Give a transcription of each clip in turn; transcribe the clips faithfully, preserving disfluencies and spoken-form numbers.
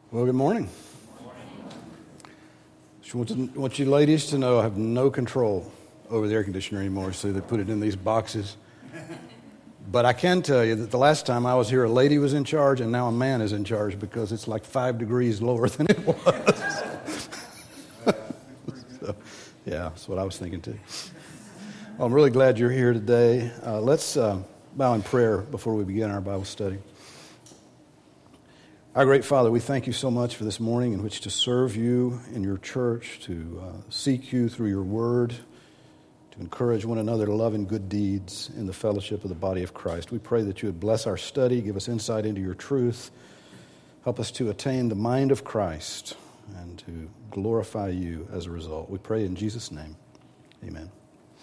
Well, good morning. Just want, to, want you ladies to know I have no control over the air conditioner anymore, so they put it in these boxes. But I can tell you that the last time I was here, a lady was in charge, and now a man is in charge because it's like five degrees lower than it was. So, yeah, that's what I was thinking too. Well, I'm really glad you're here today. Uh, let's uh, bow in prayer before we begin our Bible study. Our great Father, we thank you so much for this morning in which to serve you in your church, to uh, seek you through your word, to encourage one another to love and good deeds in the fellowship of the body of Christ. We pray that you would bless our study, give us insight into your truth, help us to attain the mind of Christ and to glorify you as a result. We pray in Jesus' name. Amen.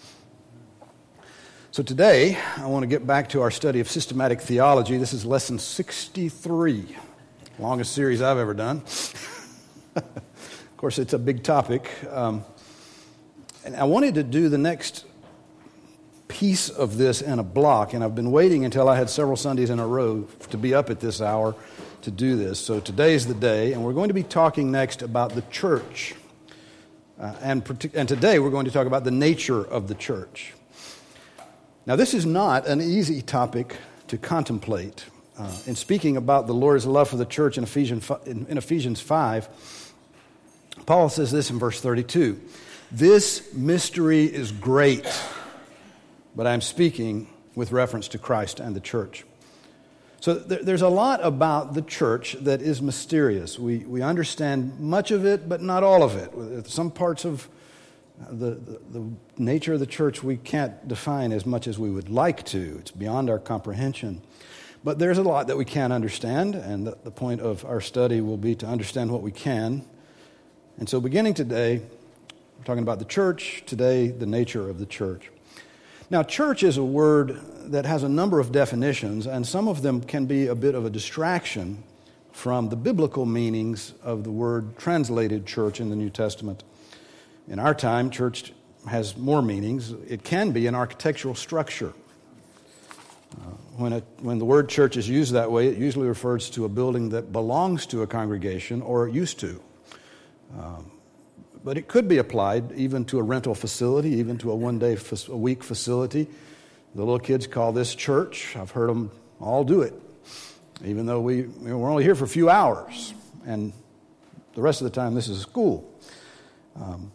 So today, I want to get back to our study of systematic theology. This is lesson sixty-three. Longest series I've ever done. Of course, it's a big topic. Um, and I wanted to do the next piece of this in a block, and I've been waiting until I had several Sundays in a row to be up at this hour to do this. So today's the day, and we're going to be talking next about the church. Uh, and, partic- and today we're going to talk about the nature of the church. Now, this is not an easy topic to contemplate. Uh, in speaking about the Lord's love for the church in Ephesians, in, in Ephesians five, Paul says this in verse thirty-two. This mystery is great, but I'm speaking with reference to Christ and the church. So there, there's a lot about the church that is mysterious. We, we understand much of it, but not all of it. Some parts of the, the, the nature of the church we can't define as much as we would like to. It's beyond our comprehension. But there's a lot that we can't understand, and the, the point of our study will be to understand what we can. And so beginning today, we're talking about the church, today the nature of the church. Now, church is a word that has a number of definitions, and some of them can be a bit of a distraction from the biblical meanings of the word translated church in the New Testament. In our time, church has more meanings. It can be an architectural structure. Uh, when, it, when the word church is used that way, it usually refers to a building that belongs to a congregation or used to. Um, but it could be applied even to a rental facility, even to a one-day a week facility. The little kids call this church. I've heard them all do it, even though we, we're only here for a few hours. And the rest of the time, this is a school. Um,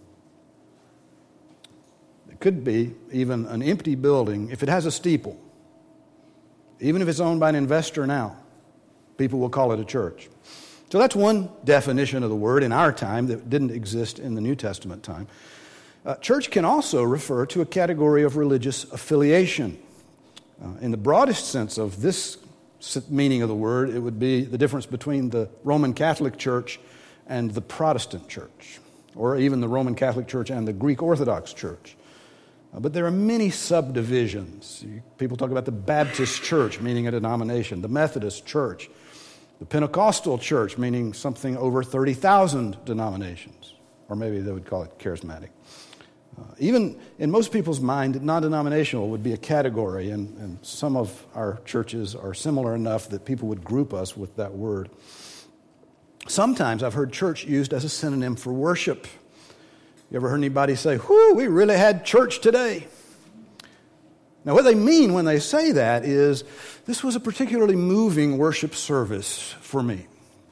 it could be even an empty building if it has a steeple. Even if it's owned by an investor now, people will call it a church. So that's one definition of the word in our time that didn't exist in the New Testament time. Uh, church can also refer to a category of religious affiliation. Uh, in the broadest sense of this meaning of the word, it would be the difference between the Roman Catholic Church and the Protestant Church, or even the Roman Catholic Church and the Greek Orthodox Church. But there are many subdivisions. People talk about the Baptist church, meaning a denomination, the Methodist church, the Pentecostal church, meaning something over thirty thousand denominations, or maybe they would call it charismatic. Uh, even in most people's mind, non-denominational would be a category, and, and some of our churches are similar enough that people would group us with that word. Sometimes I've heard church used as a synonym for worship. You ever heard anybody say, whew, we really had church today? Now, what they mean when they say that is, this was a particularly moving worship service for me.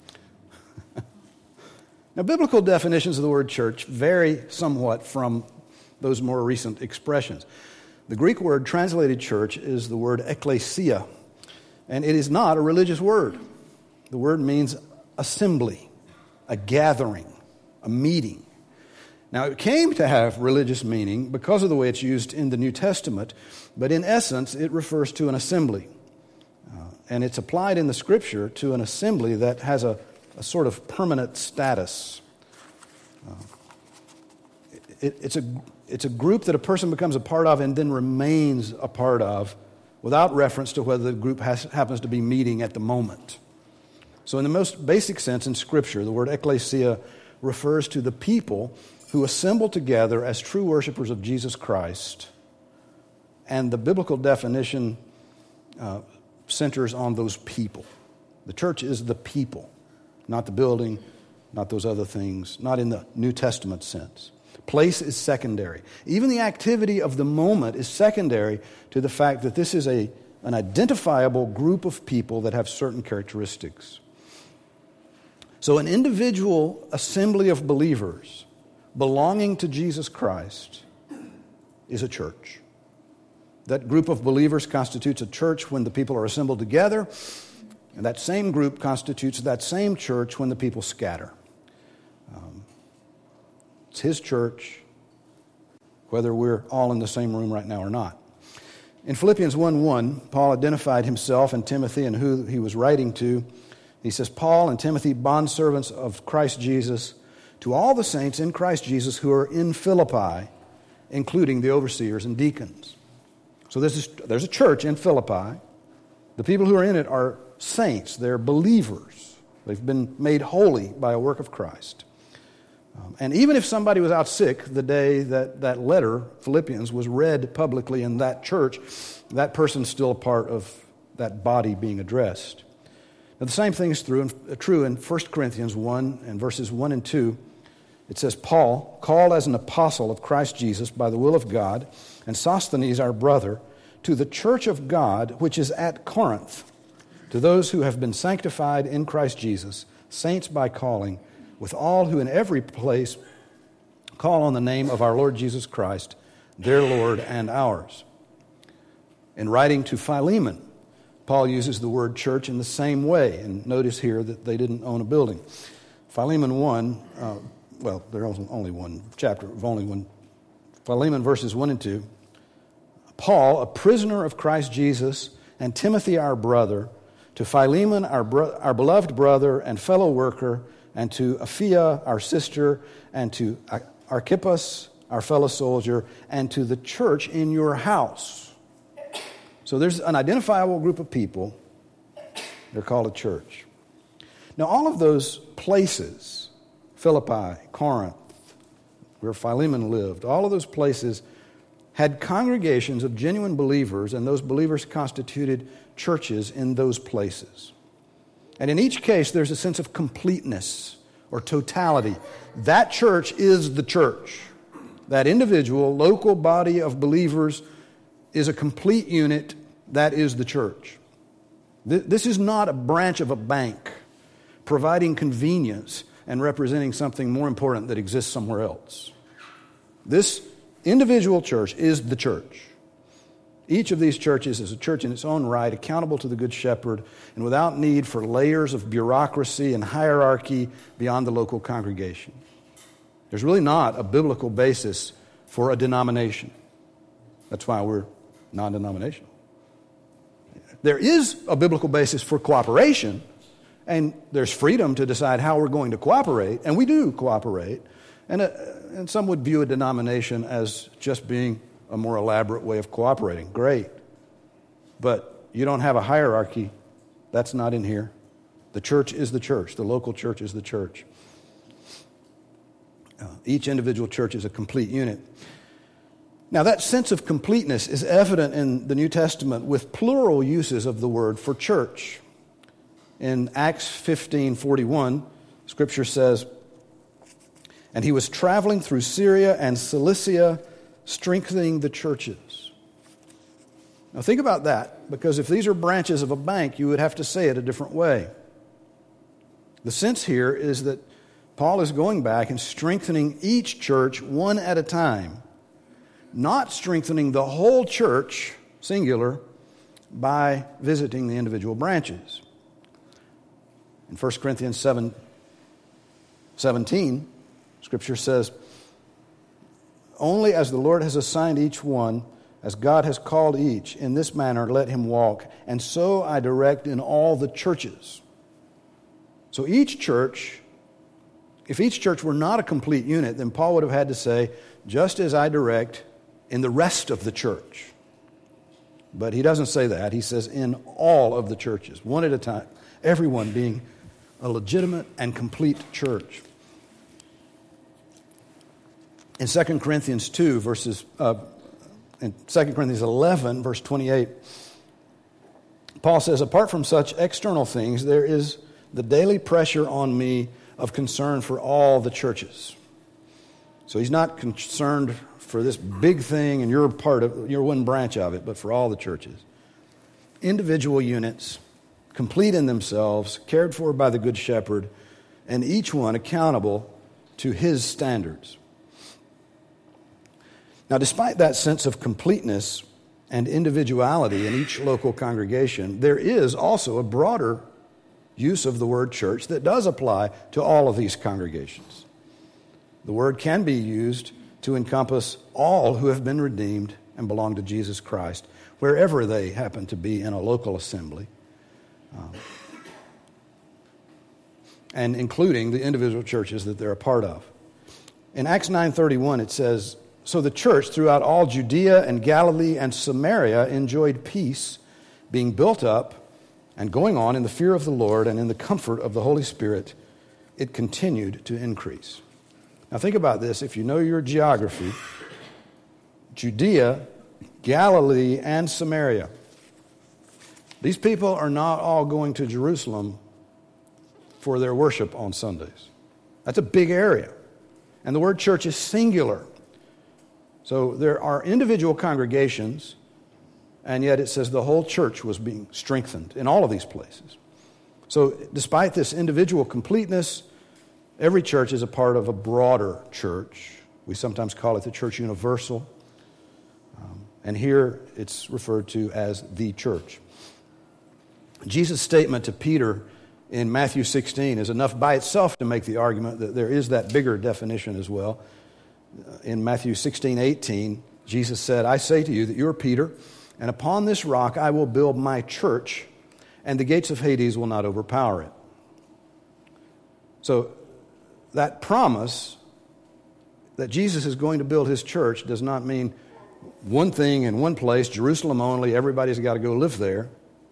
Now, biblical definitions of the word church vary somewhat from those more recent expressions. The Greek word translated church is the word ekklesia, and it is not a religious word. The word means assembly, a gathering, a meeting. Now, it came to have religious meaning because of the way it's used in the New Testament, but in essence, it refers to an assembly. Uh, and it's applied in the Scripture to an assembly that has a, a sort of permanent status. Uh, it, it's, a, it's a group that a person becomes a part of and then remains a part of without reference to whether the group has, happens to be meeting at the moment. So in the most basic sense in Scripture, the word ekklesia refers to the people who assemble together as true worshipers of Jesus Christ. And the biblical definition uh, centers on those people. The church is the people, not the building, not those other things, not in the New Testament sense. Place is secondary. Even the activity of the moment is secondary to the fact that this is a, an identifiable group of people that have certain characteristics. So an individual assembly of believers belonging to Jesus Christ is a church. That group of believers constitutes a church when the people are assembled together, and that same group constitutes that same church when the people scatter. Um, it's his church, whether we're all in the same room right now or not. In Philippians one one, Paul identified himself and Timothy and who he was writing to. He says, Paul and Timothy, bondservants of Christ Jesus, to all the saints in Christ Jesus who are in Philippi, including the overseers and deacons. So this is, there's a church in Philippi. The people who are in it are saints. They're believers. They've been made holy by a work of Christ. Um, and even if somebody was out sick the day that that letter, Philippians, was read publicly in that church, that person's still a part of that body being addressed. Now, the same thing is true in, true in First Corinthians one and verses one and two. It says, Paul, called as an apostle of Christ Jesus by the will of God, and Sosthenes, our brother, to the church of God which is at Corinth, to those who have been sanctified in Christ Jesus, saints by calling, with all who in every place call on the name of our Lord Jesus Christ, their Lord and ours. In writing to Philemon, Paul uses the word church in the same way, and notice here that they didn't own a building. Philemon one, uh, well, there's only one chapter, only one. Philemon verses one and two. Paul, a prisoner of Christ Jesus, and Timothy, our brother, to Philemon, our, bro- our beloved brother and fellow worker, and to Apphia, our sister, and to Archippus, our fellow soldier, and to the church in your house. So there's an identifiable group of people. They're called a church. Now, all of those places, Philippi, Corinth, where Philemon lived, all of those places had congregations of genuine believers, and those believers constituted churches in those places. And in each case, there's a sense of completeness or totality. That church is the church. That individual, local body of believers is a complete unit. That is the church. This is not a branch of a bank providing convenience and representing something more important that exists somewhere else. This individual church is the church. Each of these churches is a church in its own right, accountable to the Good Shepherd, and without need for layers of bureaucracy and hierarchy beyond the local congregation. There's really not a biblical basis for a denomination. That's why we're non-denominational. There is a biblical basis for cooperation, and there's freedom to decide how we're going to cooperate, and we do cooperate. And, a, and some would view a denomination as just being a more elaborate way of cooperating. Great. But you don't have a hierarchy. That's not in here. The church is the church. The local church is the church. Uh, each individual church is a complete unit. Now, that sense of completeness is evident in the New Testament with plural uses of the word for church. In Acts fifteen forty-one, Scripture says, and he was traveling through Syria and Cilicia, strengthening the churches. Now think about that, because if these are branches of a bank, you would have to say it a different way. The sense here is that Paul is going back and strengthening each church one at a time, not strengthening the whole church, singular, by visiting the individual branches. In First Corinthians seven seventeen, Scripture says, only as the Lord has assigned each one, as God has called each, in this manner let him walk, and so I direct in all the churches. So each church, if each church were not a complete unit, then Paul would have had to say, just as I direct in the rest of the church. But he doesn't say that. He says in all of the churches, one at a time, everyone being a legitimate and complete church. In Second Corinthians two, verses, uh, in Second Corinthians eleven, verse twenty-eight, Paul says, apart from such external things, there is the daily pressure on me of concern for all the churches. So he's not concerned for this big thing, and you're part of, you're one branch of it, but for all the churches. Individual units, complete in themselves, cared for by the Good Shepherd, and each one accountable to his standards. Now, despite that sense of completeness and individuality in each local congregation, there is also a broader use of the word church that does apply to all of these congregations. The word can be used to encompass all who have been redeemed and belong to Jesus Christ, wherever they happen to be in a local assembly, um, and including the individual churches that they're a part of. In Acts nine thirty-one, it says, "So the church throughout all Judea and Galilee and Samaria enjoyed peace, being built up and going on in the fear of the Lord and in the comfort of the Holy Spirit. It continued to increase." Now think about this. If you know your geography, Judea, Galilee, and Samaria. These people are not all going to Jerusalem for their worship on Sundays. That's a big area. And the word church is singular. So there are individual congregations, and yet it says the whole church was being strengthened in all of these places. So despite this individual completeness, every church is a part of a broader church. We sometimes call it the church universal. Um, and here it's referred to as the church. Jesus' statement to Peter in Matthew sixteen is enough by itself to make the argument that there is that bigger definition as well. In Matthew sixteen eighteen, Jesus said, "I say to you that you are Peter, and upon this rock I will build my church, and the gates of Hades will not overpower it." So that promise that Jesus is going to build his church does not mean one thing in one place, Jerusalem only, everybody's got to go live there.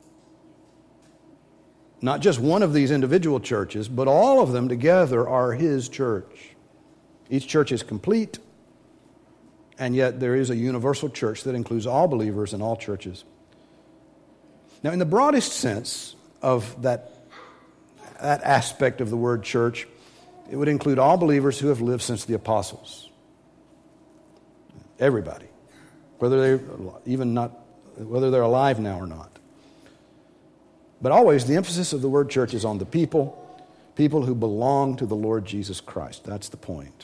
Not just one of these individual churches, but all of them together are his church. Each church is complete, and yet there is a universal church that includes all believers in all churches. Now, in the broadest sense of that, that aspect of the word church, it would include all believers who have lived since the apostles. Everybody, whether they're even not, whether they're alive now or not. But always the emphasis of the word church is on the people, people who belong to the Lord Jesus Christ. That's the point.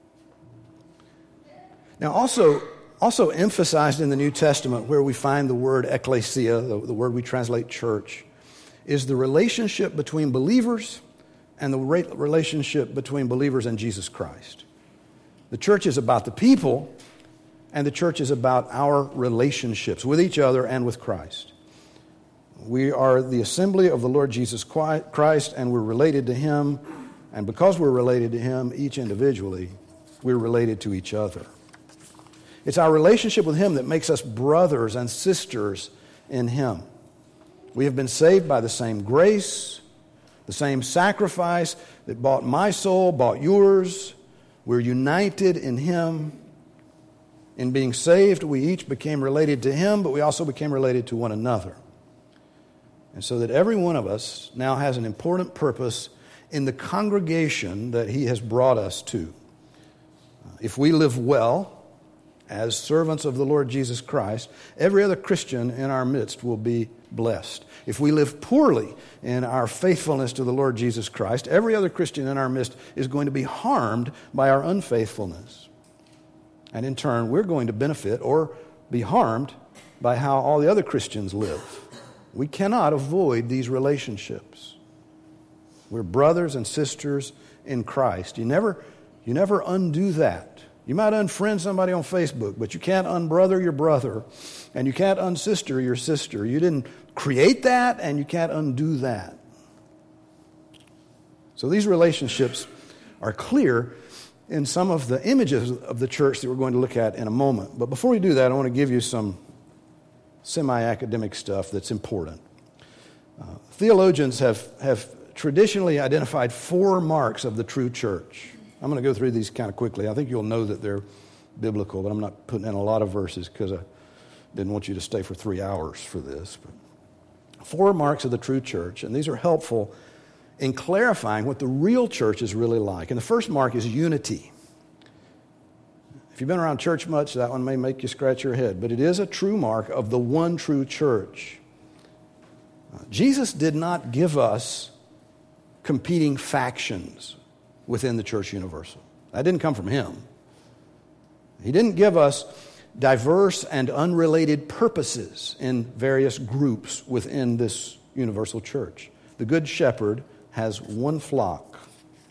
Now also, also emphasized in the New Testament where we find the word ecclesia, the, the word we translate church, is the relationship between believers and the re- relationship between believers and Jesus Christ. The church is about the people, and the church is about our relationships with each other and with Christ. We are the assembly of the Lord Jesus Christ, and we're related to him. And because we're related to him, each individually, we're related to each other. It's our relationship with him that makes us brothers and sisters in him. We have been saved by the same grace, the same sacrifice that bought my soul, bought yours. We're united in him. In being saved, we each became related to him, but we also became related to one another. And so that every one of us now has an important purpose in the congregation that he has brought us to. If we live well as servants of the Lord Jesus Christ, every other Christian in our midst will be blessed. If we live poorly in our faithfulness to the Lord Jesus Christ, every other Christian in our midst is going to be harmed by our unfaithfulness. And in turn, we're going to benefit or be harmed by how all the other Christians live. We cannot avoid these relationships. We're brothers and sisters in Christ. You never, you never undo that. You might unfriend somebody on Facebook, but you can't unbrother your brother, and you can't unsister your sister. You didn't create that, and you can't undo that. So these relationships are clear in some of the images of the church that we're going to look at in a moment. But before we do that, I want to give you some semi-academic stuff that's important. Uh, theologians have, have traditionally identified four marks of the true church. I'm going to go through these kind of quickly. I think you'll know that they're biblical, but I'm not putting in a lot of verses because I didn't want you to stay for three hours for this. But four marks of the true church, and these are helpful in clarifying what the real church is really like. And the first mark is unity. If you've been around church much, that one may make you scratch your head, but it is a true mark of the one true church. Uh, Jesus did not give us competing factions within the church universal. That didn't come from him. He didn't give us diverse and unrelated purposes in various groups within this universal church. The Good Shepherd has one flock.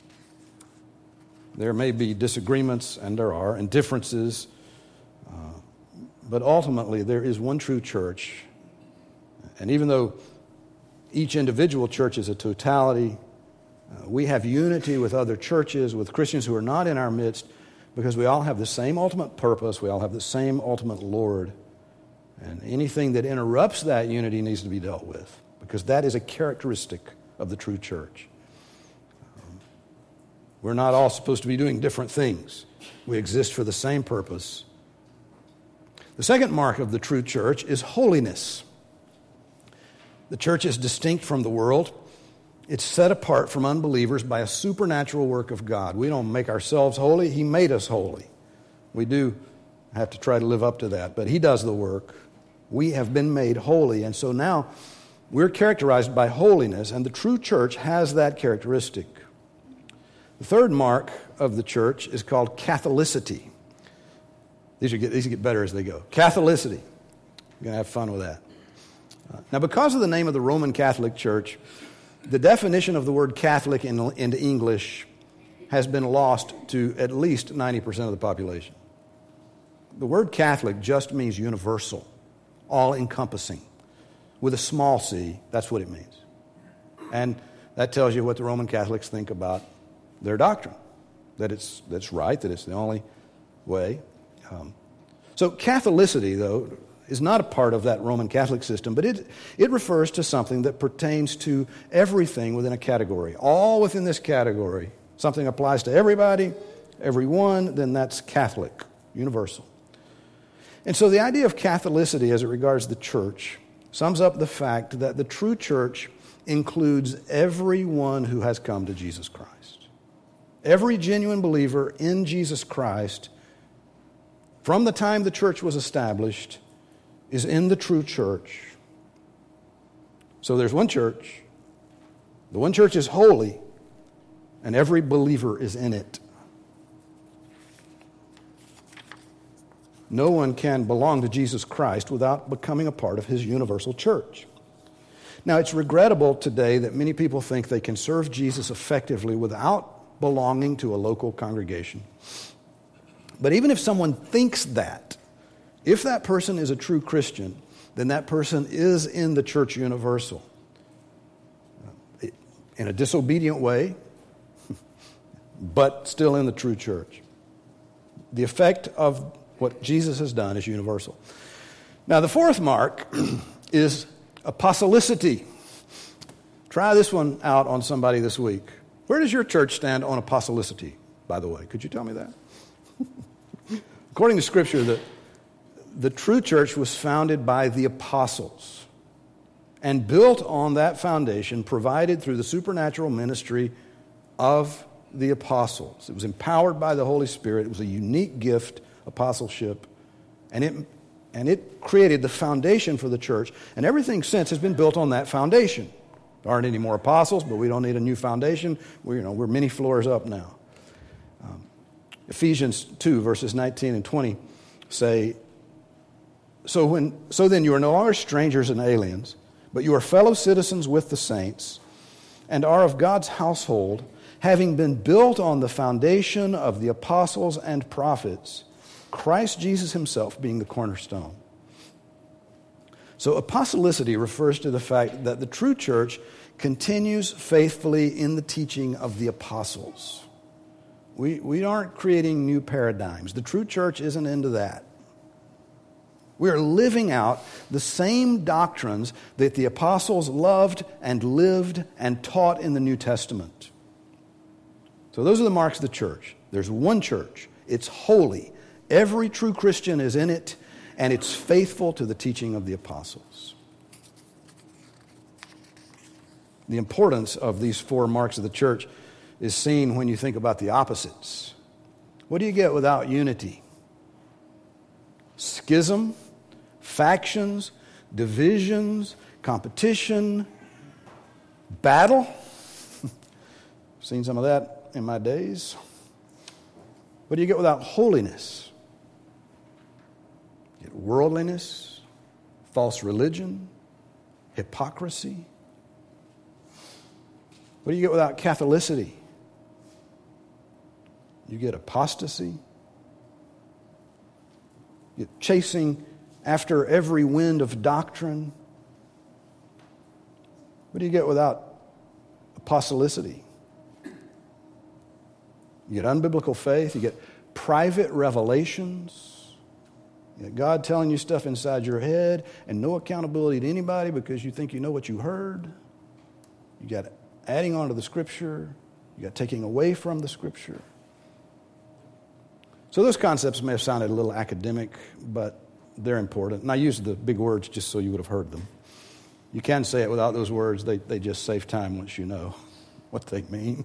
There may be disagreements, and there are, and differences, uh, but ultimately there is one true church. And even though each individual church is a totality, uh, we have unity with other churches, with Christians who are not in our midst, because we all have the same ultimate purpose, we all have the same ultimate Lord, and anything that interrupts that unity needs to be dealt with, because that is a characteristic of the true church. Um, we're not all supposed to be doing different things. We exist for the same purpose. The second mark of the true church is holiness. The church is distinct from the world. It's set apart from unbelievers by a supernatural work of God. We don't make ourselves holy. He made us holy. We do have to try to live up to that, but He does the work. We have been made holy, and so now we're characterized by holiness, and the true church has that characteristic. The third mark of the church is called Catholicity. These, are get, these get better as they go. Catholicity. You're going to have fun with that. Uh, now, because of the name of the Roman Catholic Church, the definition of the word Catholic in, into English has been lost to at least ninety percent of the population. The word Catholic just means universal, all-encompassing. With a small c, that's what it means. And that tells you what the Roman Catholics think about their doctrine, that it's that's right, that it's the only way. Um, so Catholicity, though, is not a part of that Roman Catholic system, but it, it refers to something that pertains to everything within a category. All within this category, something applies to everybody, everyone, then that's Catholic, universal. And so the idea of Catholicity as it regards the church sums up the fact that the true church includes everyone who has come to Jesus Christ. Every genuine believer in Jesus Christ, from the time the church was established, is in the true church. So there's one church. The one church is holy, and every believer is in it. No one can belong to Jesus Christ without becoming a part of His universal church. Now, it's regrettable today that many people think they can serve Jesus effectively without belonging to a local congregation. But even if someone thinks that, if that person is a true Christian, then that person is in the church universal. In a disobedient way, but still in the true church. The effect of what Jesus has done is universal. Now, the fourth mark is apostolicity. Try this one out on somebody this week. Where does your church stand on apostolicity, by the way? Could you tell me that? According to Scripture, the The true church was founded by the apostles and built on that foundation provided through the supernatural ministry of the apostles. It was empowered by the Holy Spirit. It was a unique gift, apostleship, and it and it created the foundation for the church, and everything since has been built on that foundation. There aren't any more apostles, but we don't need a new foundation. We're, you know, we're many floors up now. Um, Ephesians two, verses nineteen and twenty say, So when, so then you are no longer strangers and aliens, but you are fellow citizens with the saints and are of God's household, having been built on the foundation of the apostles and prophets, Christ Jesus Himself being the cornerstone. So apostolicity refers to the fact that the true church continues faithfully in the teaching of the apostles. We, we aren't creating new paradigms. The true church isn't into that. We are living out the same doctrines that the apostles loved and lived and taught in the New Testament. So those are the marks of the church. There's one church. It's holy. Every true Christian is in it, and it's faithful to the teaching of the apostles. The importance of these four marks of the church is seen when you think about the opposites. What do you get without unity? Schism, factions, divisions, competition, battle. Seen some of that in my days. What do you get without holiness? You get worldliness, false religion, hypocrisy. What do you get without Catholicity? You get apostasy. You get chasing after every wind of doctrine. What do you get without apostolicity? You get unbiblical faith. You get private revelations. You get God telling you stuff inside your head and no accountability to anybody because you think you know what you heard. You got adding on to the Scripture. You got taking away from the Scripture. So those concepts may have sounded a little academic, but they're important. And I used the big words just so you would have heard them. You can say it without those words. They, they just save time once you know what they mean.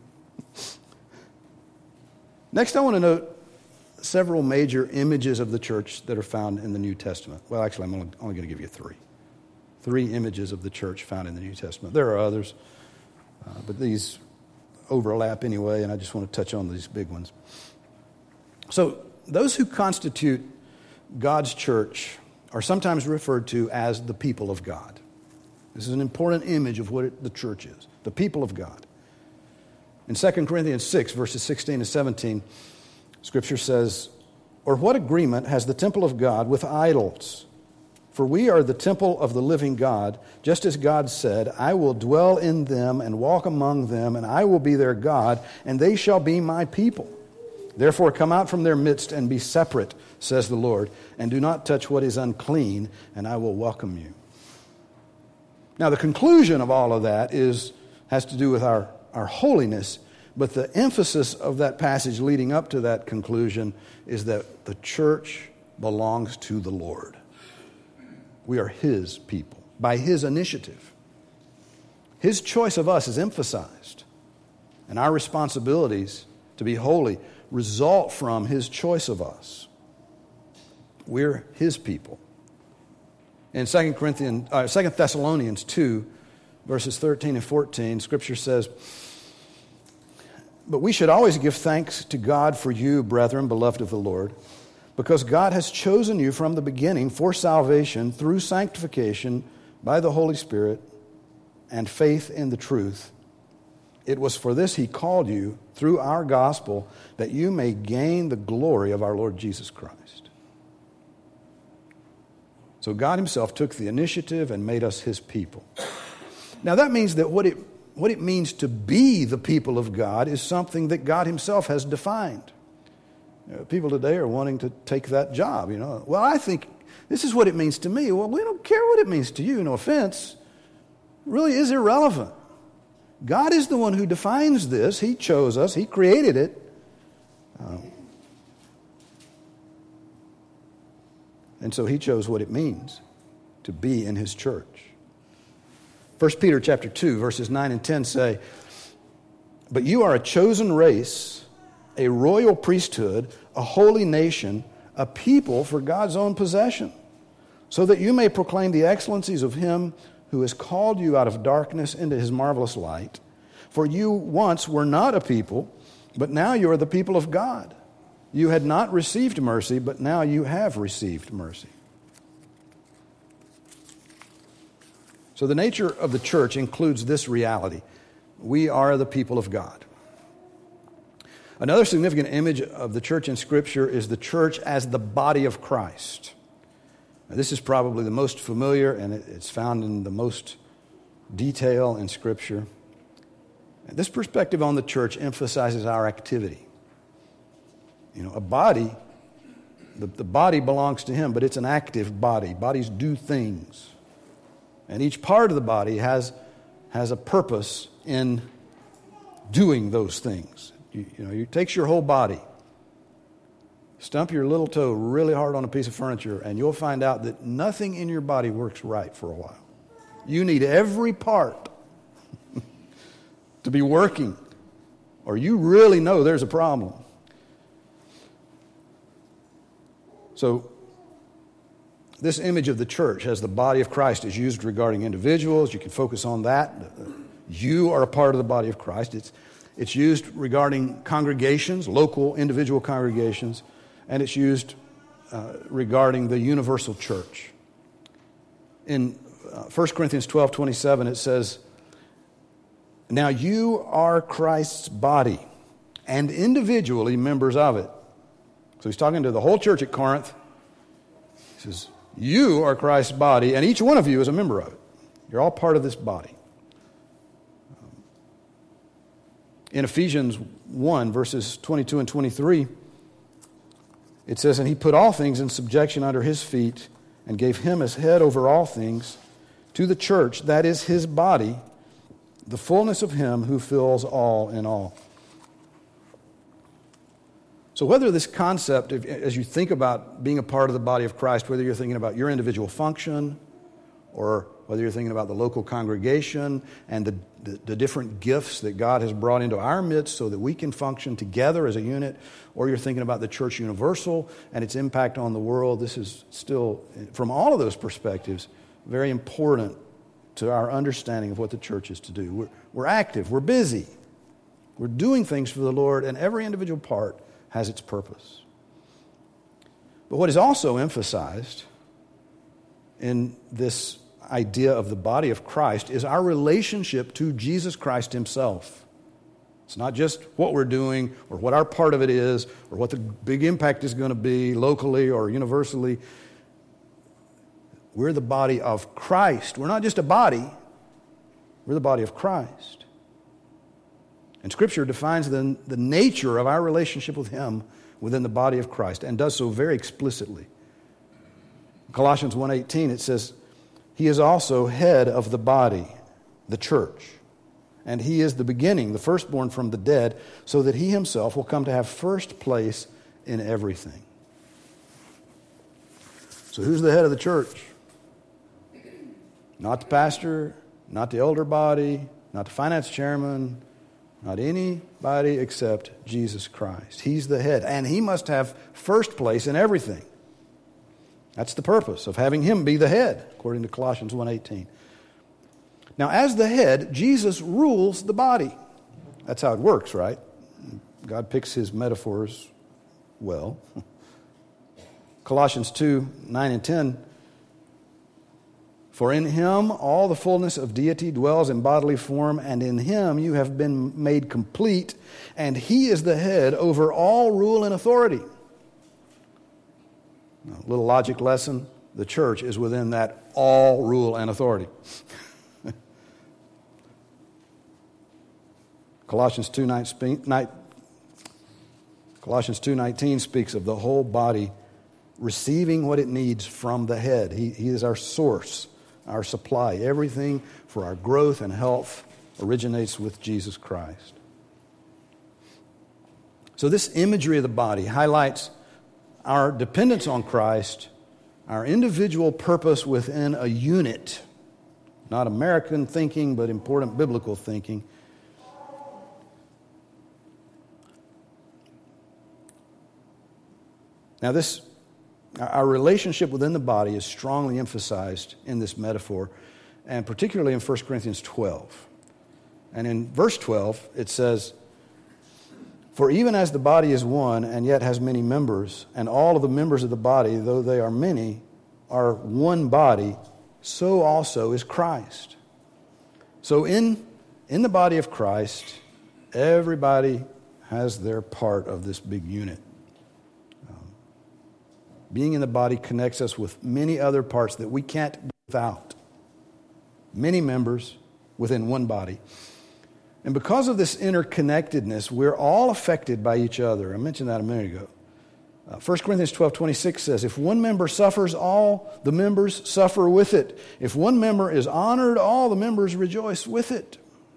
Next, I want to note several major images of the church that are found in the New Testament. Well, actually, I'm only, only going to give you three. Three images of the church found in the New Testament. There are others, uh, but these overlap anyway, and I just want to touch on these big ones. So, those who constitute God's church are sometimes referred to as the people of God. This is an important image of what it, the church is, the people of God. In Second Corinthians six, verses sixteen and seventeen, Scripture says, "Or what agreement has the temple of God with idols? For we are the temple of the living God, just as God said, I will dwell in them and walk among them, and I will be their God, and they shall be my people. Therefore come out from their midst and be separate, says the Lord, and do not touch what is unclean, and I will welcome you." Now the conclusion of all of that is has to do with our, our holiness, but the emphasis of that passage leading up to that conclusion is that the church belongs to the Lord. We are His people, by His initiative. His choice of us is emphasized, and our responsibilities to be holy result from His choice of us. We're His people. In Second Corinthians, uh, Second Thessalonians two, verses thirteen and fourteen, Scripture says, "But we should always give thanks to God for you, brethren, beloved of the Lord, because God has chosen you from the beginning for salvation through sanctification by the Holy Spirit and faith in the truth. It was for this He called you through our gospel, that you may gain the glory of our Lord Jesus Christ." So God Himself took the initiative and made us His people. Now that means that what it, what it means to be the people of God is something that God Himself has defined. You know, people today are wanting to take that job, you know. Well, I think this is what it means to me. Well, we don't care what it means to you, no offense. It really is irrelevant. God is the one who defines this. He chose us. He created it. Um, and so He chose what it means to be in His church. First Peter chapter two, verses nine and ten say, "But you are a chosen race, a royal priesthood, a holy nation, a people for God's own possession, so that you may proclaim the excellencies of Him who has called you out of darkness into His marvelous light. For you once were not a people, but now you are the people of God. You had not received mercy, but now you have received mercy." So the nature of the church includes this reality. We are the people of God. Another significant image of the church in Scripture is the church as the body of Christ. Now, this is probably the most familiar, and it's found in the most detail in Scripture. And this perspective on the church emphasizes our activity. You know, a body, the, the body belongs to Him, but it's an active body. Bodies do things. And each part of the body has, has a purpose in doing those things. You, you know, it takes your whole body, stump your little toe really hard on a piece of furniture, and you'll find out that nothing in your body works right for a while. You need every part to be working, or you really know there's a problem. So, this image of the church as the body of Christ is used regarding individuals. You can focus on that. You are a part of the body of Christ. It's, it's used regarding congregations, local individual congregations, and it's used uh, regarding the universal church. In uh, First Corinthians twelve twenty-seven, it says, "Now you are Christ's body, and individually members of it." So he's talking to the whole church at Corinth. He says, you are Christ's body, and each one of you is a member of it. You're all part of this body. In Ephesians one, verses twenty-two and twenty-three, it says, "And he put all things in subjection under his feet, and gave him as head over all things to the church, that is his body, the fullness of him who fills all in all." So whether this concept, as you think about being a part of the body of Christ, whether you're thinking about your individual function, or whether you're thinking about the local congregation and the, the, the different gifts that God has brought into our midst so that we can function together as a unit, or you're thinking about the church universal and its impact on the world, this is still, from all of those perspectives, very important to our understanding of what the church is to do. We're, we're active, we're busy, we're doing things for the Lord, and every individual part has its purpose. But what is also emphasized in this idea of the body of Christ is our relationship to Jesus Christ himself. It's not just what we're doing or what our part of it is or what the big impact is going to be locally or universally. We're the body of Christ. We're not just a body. We're the body of Christ. And Scripture defines the, the nature of our relationship with him within the body of Christ, and does so very explicitly. In Colossians one eighteen, it says, "He is also head of the body, the church, and he is the beginning, the firstborn from the dead, so that he himself will come to have first place in everything." So who's the head of the church? Not the pastor, not the elder body, not the finance chairman, not anybody except Jesus Christ. He's the head, and he must have first place in everything. That's the purpose of having him be the head, according to Colossians one eighteen. Now, as the head, Jesus rules the body. That's how it works, right? God picks his metaphors well. Colossians two, nine and ten. "For in him all the fullness of deity dwells in bodily form, and in him you have been made complete, and he is the head over all rule and authority." Now, a little logic lesson. The church is within that all rule and authority. Colossians two nineteen speaks of the whole body receiving what it needs from the head. He, he is our source, our supply. Everything for our growth and health originates with Jesus Christ. So this imagery of the body highlights our dependence on Christ, our individual purpose within a unit, not American thinking, but important biblical thinking. Now this, our relationship within the body is strongly emphasized in this metaphor, and particularly in First Corinthians twelve. And in verse twelve, it says, "For even as the body is one and yet has many members, and all of the members of the body, though they are many, are one body, so also is Christ." So in, in the body of Christ, everybody has their part of this big unit. Um, being in the body connects us with many other parts that we can't do without. Many members within one body. And because of this interconnectedness, we're all affected by each other. I mentioned that a minute ago. Uh, First Corinthians twelve twenty-six says, "If one member suffers, all the members suffer with it. If one member is honored, all the members rejoice with it."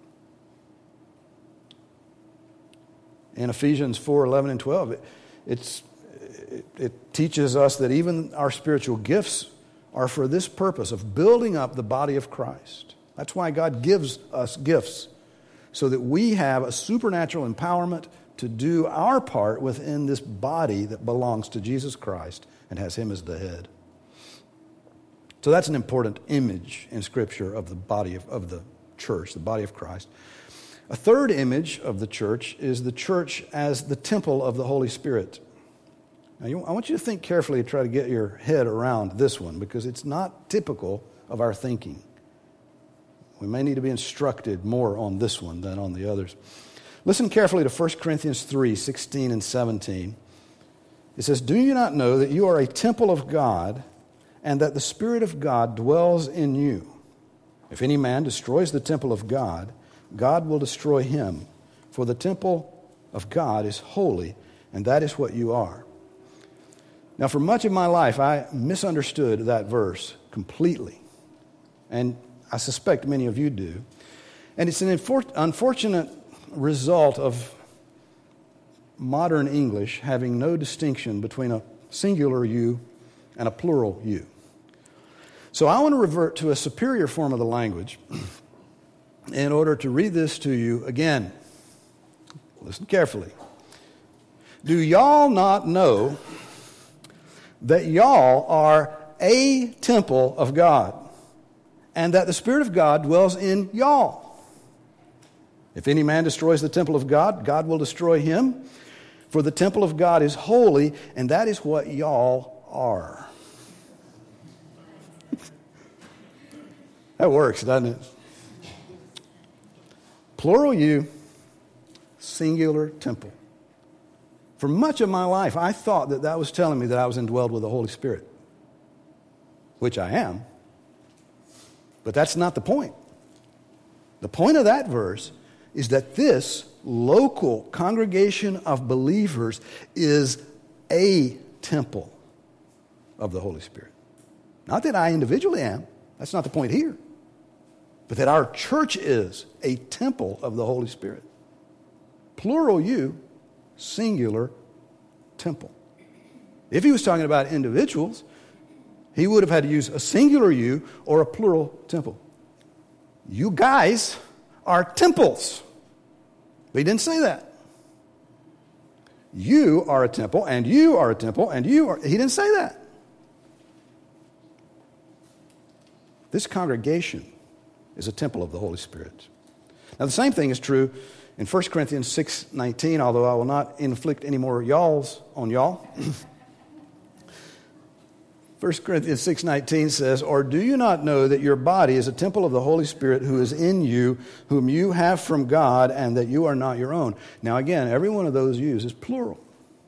In Ephesians four eleven and twelve, it, it's, it, it teaches us that even our spiritual gifts are for this purpose of building up the body of Christ. That's why God gives us gifts, so that we have a supernatural empowerment to do our part within this body that belongs to Jesus Christ and has Him as the head. So that's an important image in Scripture of the body of, of the church, the body of Christ. A third image of the church is the church as the temple of the Holy Spirit. Now, you, I want you to think carefully and try to get your head around this one, because it's not typical of our thinking. We may need to be instructed more on this one than on the others. Listen carefully to First Corinthians three, sixteen and seventeen. It says, "Do you not know that you are a temple of God, and that the Spirit of God dwells in you? If any man destroys the temple of God, God will destroy him. For the temple of God is holy, and that is what you are." Now, for much of my life, I misunderstood that verse completely. And I suspect many of you do. And it's an infor- unfortunate result of modern English having no distinction between a singular you and a plural you. So I want to revert to a superior form of the language in order to read this to you again. Listen carefully. Do y'all not know that y'all are a temple of God, and that the Spirit of God dwells in y'all? If any man destroys the temple of God, God will destroy him. For the temple of God is holy, and that is what y'all are. That works, doesn't it? Plural you, singular temple. For much of my life, I thought that that was telling me that I was indwelled with the Holy Spirit, which I am. But that's not the point. The point of that verse is that this local congregation of believers is a temple of the Holy Spirit. Not that I individually am. That's not the point here. But that our church is a temple of the Holy Spirit. Plural you, singular temple. If he was talking about individuals, he would have had to use a singular you or a plural temple. You guys are temples. But he didn't say that. You are a temple, and you are a temple, and you are... He didn't say that. This congregation is a temple of the Holy Spirit. Now, the same thing is true in First Corinthians six nineteen, although I will not inflict any more y'alls on y'all. First Corinthians six nineteen says, "Or do you not know that your body is a temple of the Holy Spirit who is in you, whom you have from God, and that you are not your own?" Now, again, every one of those yous is plural.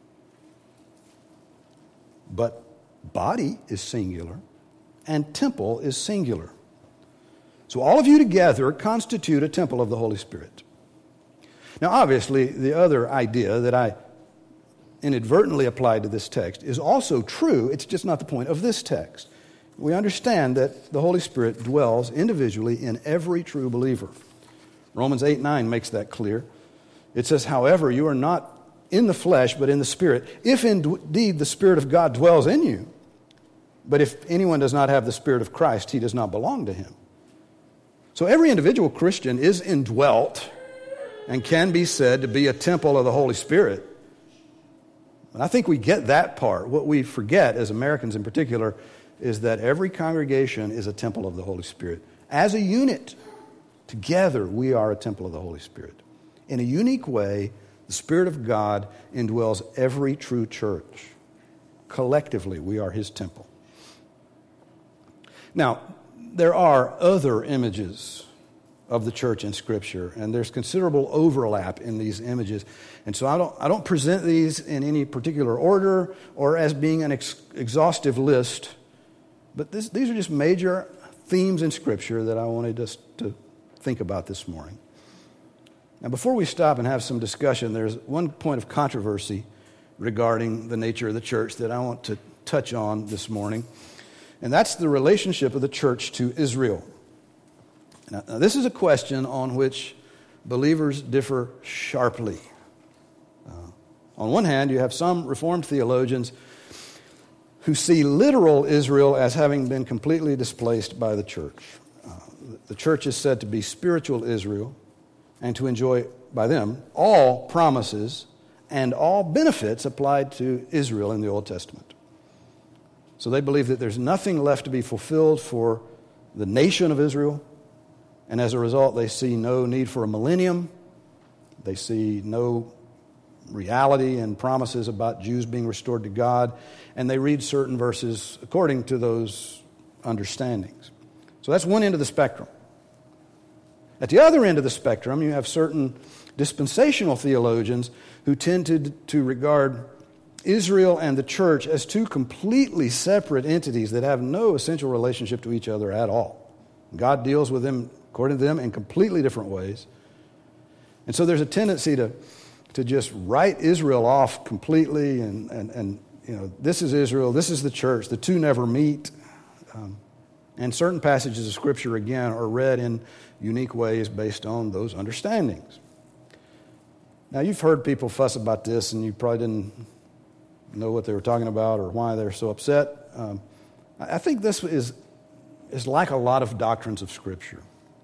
But body is singular, and temple is singular. So all of you together constitute a temple of the Holy Spirit. Now, obviously, the other idea that I inadvertently applied to this text is also true. It's just not the point of this text. We understand that the Holy Spirit dwells individually in every true believer. Romans eight nine makes that clear. It says, "However, you are not in the flesh, but in the Spirit, if indeed the Spirit of God dwells in you. But if anyone does not have the Spirit of Christ, he does not belong to him." So every individual Christian is indwelt and can be said to be a temple of the Holy Spirit. And I think we get that part. What we forget, as Americans in particular, is that every congregation is a temple of the Holy Spirit. As a unit, together we are a temple of the Holy Spirit. In a unique way, the Spirit of God indwells every true church. Collectively, we are His temple. Now, there are other images of the church in Scripture, and there's considerable overlap in these images. And so I don't, I don't present these in any particular order or as being an ex- exhaustive list, but this, these are just major themes in Scripture that I wanted us to think about this morning. Now, before we stop and have some discussion, there's one point of controversy regarding the nature of the church that I want to touch on this morning, and that's the relationship of the church to Israel. Now, now this is a question on which believers differ sharply. Uh, on one hand, you have some Reformed theologians who see literal Israel as having been completely displaced by the church. Uh, the church is said to be spiritual Israel, and to enjoy by them all promises and all benefits applied to Israel in the Old Testament. So they believe that there's nothing left to be fulfilled for the nation of Israel, and as a result, they see no need for a millennium. They see no reality and promises about Jews being restored to God, and they read certain verses according to those understandings. So that's one end of the spectrum. At the other end of the spectrum, you have certain dispensational theologians who tend to, to regard Israel and the church as two completely separate entities that have no essential relationship to each other at all. God deals with them, according to them, in completely different ways. And so there's a tendency to, to just write Israel off completely and, and, and, you know, this is Israel, this is the church, the two never meet. Um, and certain passages of Scripture, again, are read in unique ways based on those understandings. Now, you've heard people fuss about this, and you probably didn't know what they were talking about or why they're so upset. Um, I think this is, is like a lot of doctrines of Scripture.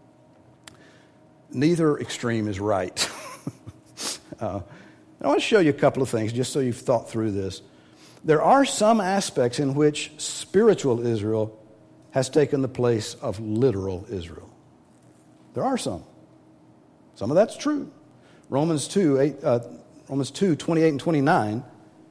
Neither extreme is right. uh, I want to show you a couple of things just so you've thought through this. There are some aspects in which spiritual Israel has taken the place of literal Israel. There are some. Some of that's true. Romans two, eight, uh, Romans two, twenty-eight and twenty-nine,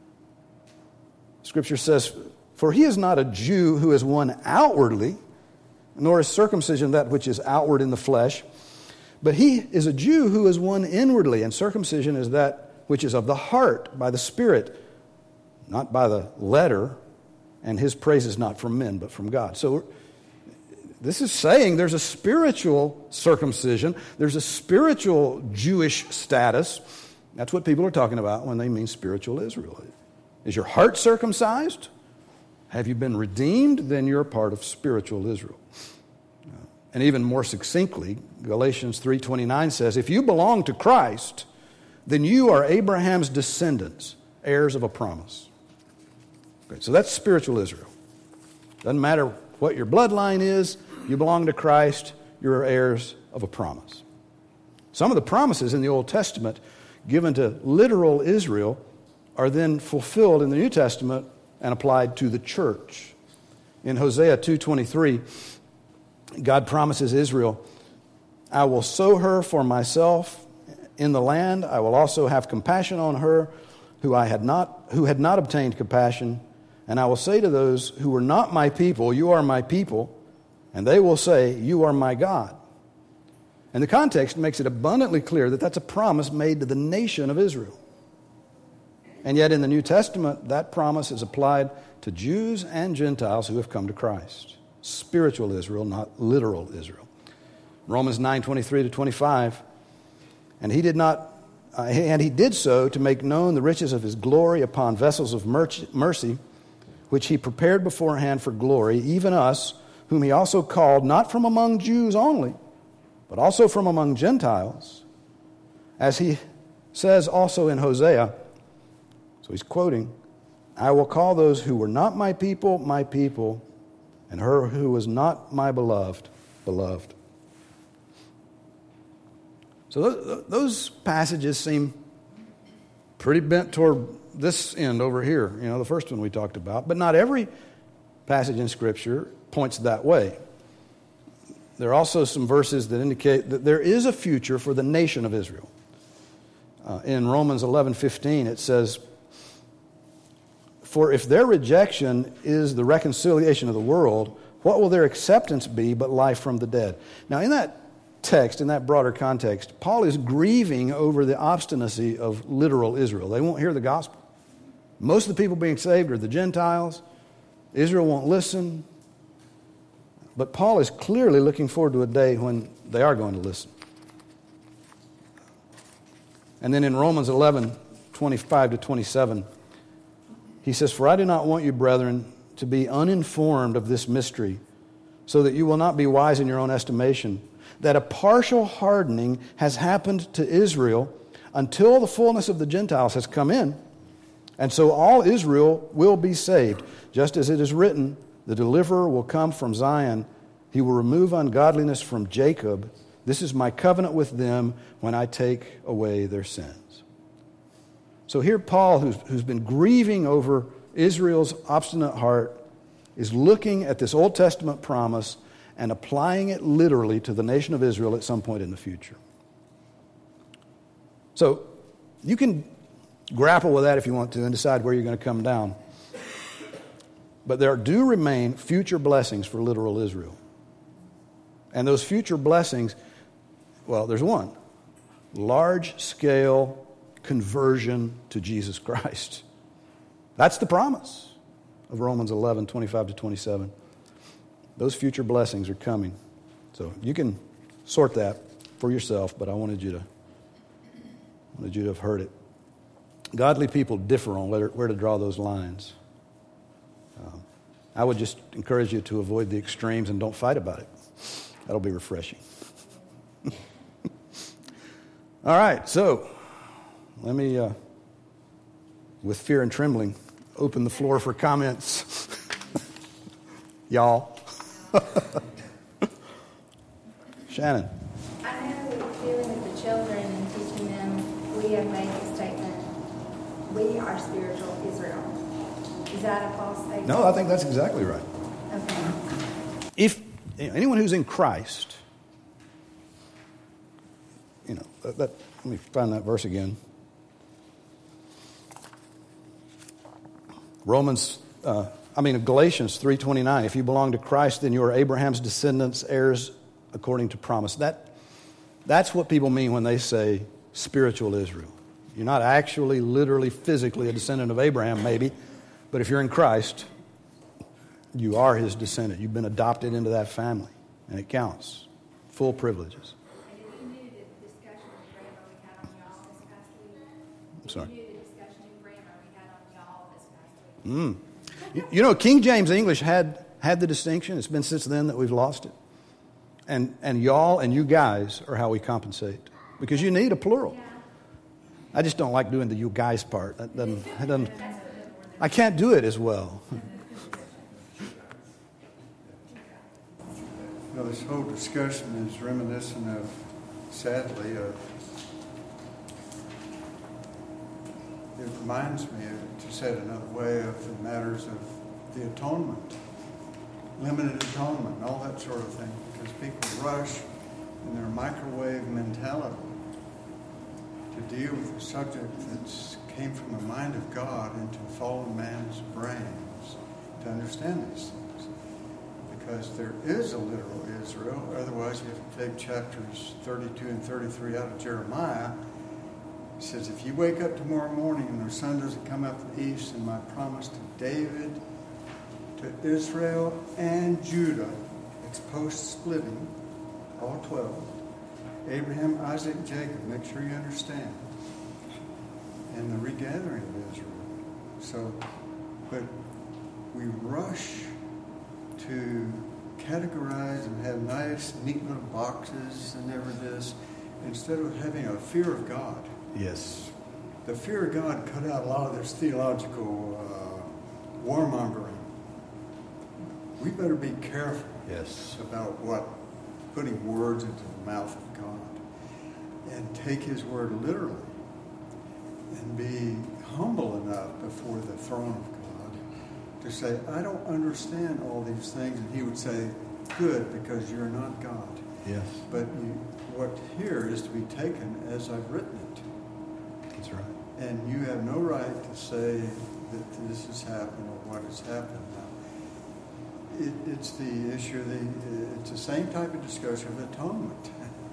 Scripture says, "For he is not a Jew who is one outwardly, nor is circumcision that which is outward in the flesh, but he is a Jew who is one inwardly, and circumcision is that which is of the heart, by the Spirit, not by the letter, and his praise is not from men, but from God." So this is saying there's a spiritual circumcision, there's a spiritual Jewish status. That's what people are talking about when they mean spiritual Israel. Is your heart circumcised? Have you been redeemed? Then you're a part of spiritual Israel. And even more succinctly, Galatians three twenty-nine says, "If you belong to Christ, then you are Abraham's descendants, heirs of a promise." Okay, so that's spiritual Israel. Doesn't matter what your bloodline is, you belong to Christ, you're heirs of a promise. Some of the promises in the Old Testament given to literal Israel are then fulfilled in the New Testament and applied to the church. In Hosea two twenty-three, God promises Israel, "I will sow her for myself in the land. I will also have compassion on her who I had not who had not obtained compassion. And I will say to those who were not my people, you are my people. And they will say, you are my God." And the context makes it abundantly clear that that's a promise made to the nation of Israel. And yet in the New Testament, that promise is applied to Jews and Gentiles who have come to Christ. Spiritual Israel, not literal Israel. Romans nine twenty-three to twenty-five, "And he did not, uh, and he did so to make known the riches of his glory upon vessels of mercy, which he prepared beforehand for glory, even us, whom he also called, not from among Jews only, but also from among Gentiles. As he says also in Hosea," so he's quoting, "I will call those who were not my people, my people, and her who was not my beloved, beloved." So those passages seem pretty bent toward this end over here, you know, the first one we talked about. But not every passage in Scripture points that way. There are also some verses that indicate that there is a future for the nation of Israel. Uh, in Romans eleven fifteen, it says, "For if their rejection is the reconciliation of the world, what will their acceptance be but life from the dead?" Now, in that text, in that broader context, Paul is grieving over the obstinacy of literal Israel. They won't hear the gospel. Most of the people being saved are the Gentiles. Israel won't listen. But Paul is clearly looking forward to a day when they are going to listen. And then in Romans eleven twenty-five to twenty-seven, he says, "For I do not want you, brethren, to be uninformed of this mystery, so that you will not be wise in your own estimation, that a partial hardening has happened to Israel until the fullness of the Gentiles has come in. And so all Israel will be saved. Just as it is written, the deliverer will come from Zion. He will remove ungodliness from Jacob. This is my covenant with them when I take away their sins. So here Paul, who's, who's been grieving over Israel's obstinate heart, is looking at this Old Testament promise and applying it literally to the nation of Israel at some point in the future. So you can grapple with that if you want to and decide where you're going to come down. But there do remain future blessings for literal Israel. And those future blessings, well, there's one. Large-scale conversion to Jesus Christ. That's the promise of Romans eleven, twenty-five to twenty-seven. Those future blessings are coming. So you can sort that for yourself, but I wanted you to, wanted you to have heard it. Godly people differ on where, where to draw those lines. Um, I would just encourage you to avoid the extremes and don't fight about it. That'll be refreshing. All right, so let me, uh, with fear and trembling, open the floor for comments. Y'all. Shannon. I have a feeling with the children and teaching them, we have made the statement, we are spiritual Israel. Is that a false statement? No, I think that's exactly right. Okay. If anyone who's in Christ, you know, that, that, let me find that verse again. Romans, uh, I mean Galatians three twenty-nine. If you belong to Christ, then you are Abraham's descendants, heirs according to promise. That that's what people mean when they say spiritual Israel. You're not actually, literally, physically a descendant of Abraham, maybe, but if you're in Christ, you are his descendant. You've been adopted into that family, and it counts. Full privileges. I'm sorry. Mm. You, you know, King James English had had the distinction. It's been since then that we've lost it. And and y'all and you guys are how we compensate, because you need a plural. I just don't like doing the you guys part. That doesn't, that doesn't, I can't do it as well. Well, this whole discussion is reminiscent of, sadly, of, it reminds me, of, to say it another way, of the matters of the atonement, limited atonement, and all that sort of thing, because people rush in their microwave mentality to deal with a subject that came from the mind of God into fallen man's brains to understand these things. Because there is a literal Israel, otherwise you have to take chapters thirty-two and thirty-three out of Jeremiah. It says, if you wake up tomorrow morning and the sun doesn't come up from the east, and my promise to David, to Israel and Judah, it's post-splitting, all twelve, Abraham, Isaac, Jacob, make sure you understand, and the regathering of Israel. So, but we rush to categorize and have nice, neat little boxes and ever this, instead of having a fear of God. Yes. The fear of God cut out a lot of this theological uh, warmongering. We better be careful Yes. about what putting words into the mouth of God, and take his word literally, and be humble enough before the throne of God to say, I don't understand all these things, and he would say, good, because you're not God. Yes. But you, what here is to be taken as I've written it. That's right. And you have no right to say that this has happened or what has happened now. It, it's the issue of the, it's the same type of discussion of atonement.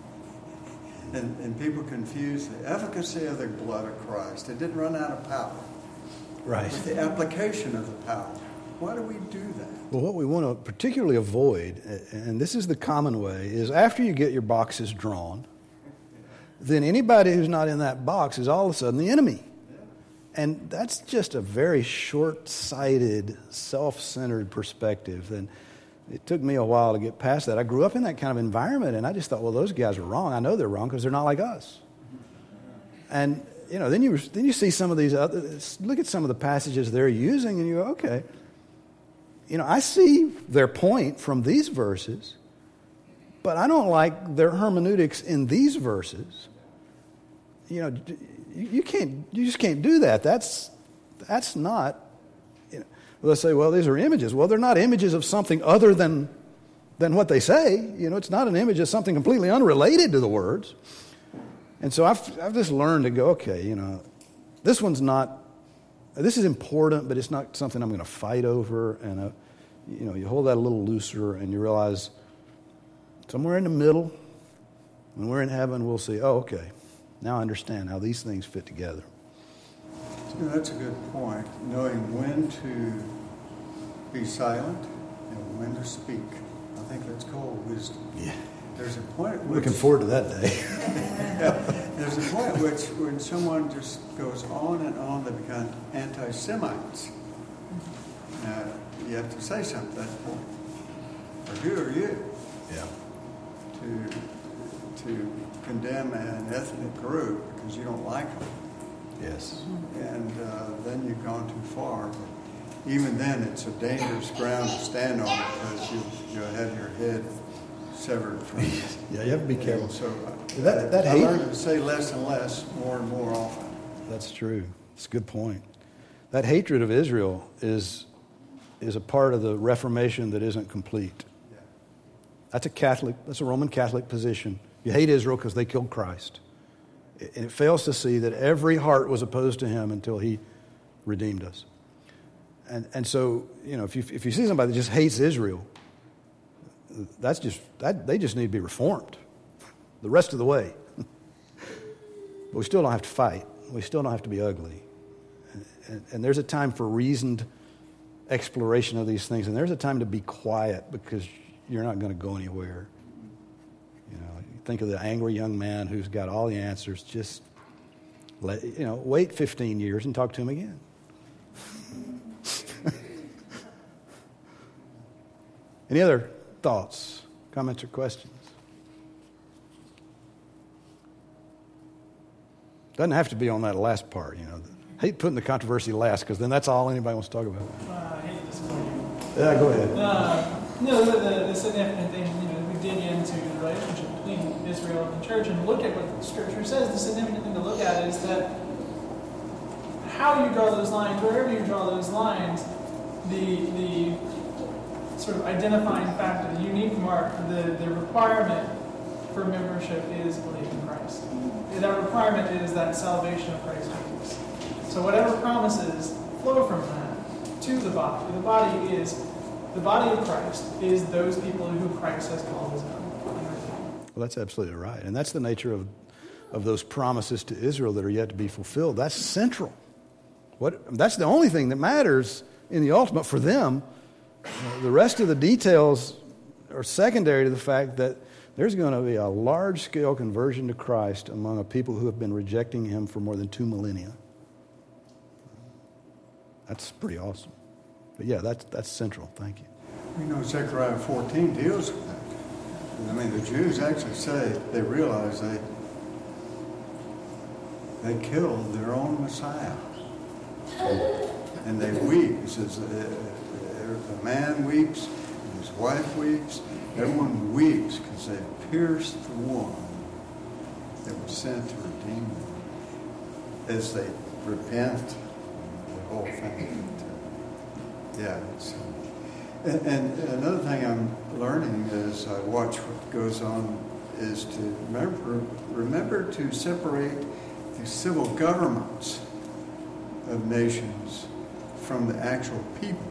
and, and people confuse the efficacy of the blood of Christ. It didn't run out of power. Right. With the application of the power. Why do we do that? Well, what we want to particularly avoid, and this is the common way, is after you get your boxes drawn, then anybody who's not in that box is all of a sudden the enemy. And that's just a very short-sighted, self-centered perspective. And it took me a while to get past that. I grew up in that kind of environment, and I just thought, well, those guys are wrong. I know they're wrong because they're not like us. And, you know, then you then you see some of these other, look at some of the passages they're using, and you go, okay. You know, I see their point from these verses, But I don't like their hermeneutics in these verses. You know, you can't, you just can't do that. That's, that's not, you know, let's say, well, these are images. Well, they're not images of something other than, than what they say. You know, it's not an image of something completely unrelated to the words. And so I've, I've just learned to go, okay, you know, this one's not, this is important, but it's not something I'm going to fight over. And, uh, you know, you hold that a little looser and you realize somewhere in the middle, when we're in heaven, we'll see, oh, okay, now I understand how these things fit together. You know, that's a good point, knowing when to be silent and when to speak. I think that's called wisdom. Yeah. There's a point at which... Looking forward to that day. Yeah, there's a point at which when someone just goes on and on, they become anti-Semites. Uh, you have to say something at that point. Or who are you? Yeah. To, to condemn an ethnic group because you don't like them. Yes. And uh, then you've gone too far. But even then, it's a dangerous ground to stand on because you you have your head severed from it. Yeah, you have to be careful. So uh, that, that I hate, learned to say less and less, more and more often. That's true. It's a good point. That hatred of Israel is is a part of the Reformation that isn't complete. Yeah. That's a Catholic, that's a Roman Catholic position. You hate Israel because they killed Christ. And it fails to see that every heart was opposed to him until he redeemed us. And and so, you know, if you if you see somebody that just hates Israel, that's just that they just need to be reformed the rest of the way. But we still don't have to fight. We still don't have to be ugly. And, and, and there's a time for reasoned exploration of these things, and there's a time to be quiet because you're not going to go anywhere. You know, think of the angry young man who's got all the answers. Just let, you know, wait fifteen years and talk to him again. Any other thoughts, comments, or questions? Doesn't have to be on that last part, you know. I hate putting the controversy last because then that's all anybody wants to talk about. Uh, I hate to disappoint you. Yeah, go ahead. Uh, no, the, the, the significant thing, you know, we dig into the relationship between Israel and the church and look at what the Scripture says. The significant thing to look at is that how you draw those lines, wherever you draw those lines, the the sort of identifying factor, the unique mark, the, the requirement for membership is belief in Christ. And that requirement is that salvation of Christ Jesus. So whatever promises flow from that to the body, the body is, the body of Christ is those people who Christ has called his own. Well, that's absolutely right. And that's the nature of, of those promises to Israel that are yet to be fulfilled. That's central. What, that's the only thing that matters in the ultimate for them. Uh, the rest of the details are secondary to the fact that there's going to be a large-scale conversion to Christ among a people who have been rejecting him for more than two millennia. That's pretty awesome. But yeah, that's, that's central. Thank you. You know, Zechariah fourteen deals with that. I mean, the Jews actually say they realize they they killed their own Messiah. And they weep. It says, a man weeps, and his wife weeps. Everyone weeps because they pierced the one that was sent to redeem them. As they repent, the whole thing. Yeah. It's, and, and another thing I'm learning as I watch what goes on is to remember, remember to separate the civil governments of nations from the actual people.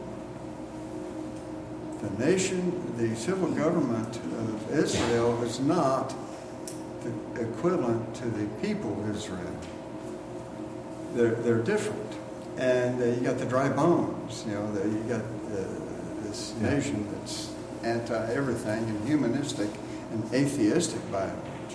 The nation, the civil government of Israel is not the equivalent to the people of Israel. They're, they're different. And uh, you got the dry bones, you know, the, you got uh, this nation that's anti-everything and humanistic and atheistic by and large.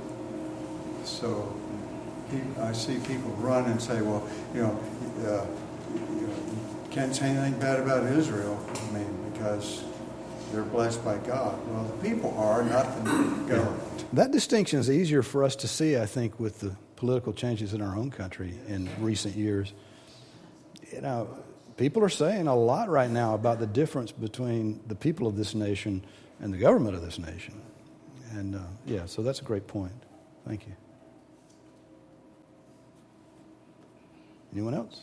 So he, I see people run and say, well, you know, uh, you know, you can't say anything bad about Israel. I mean, because they're blessed by God. Well, the people are, not the government. That distinction is easier for us to see, I think, with the political changes in our own country in recent years. You know, people are saying a lot right now about the difference between the people of this nation and the government of this nation. And uh, yeah, so that's a great point. Thank you. Anyone else?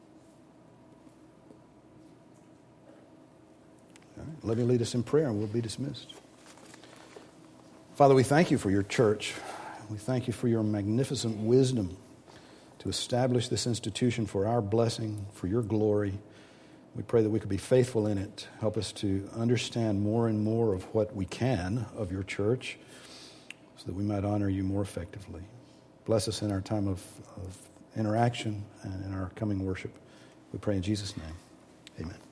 All right, let me lead us in prayer and we'll be dismissed. Father, we thank you for your church. We thank you for your magnificent wisdom to establish this institution for our blessing, for your glory. We pray that we could be faithful in it. Help us to understand more and more of what we can of your church so that we might honor you more effectively. Bless us in our time of, of interaction and in our coming worship. We pray in Jesus' name. Amen.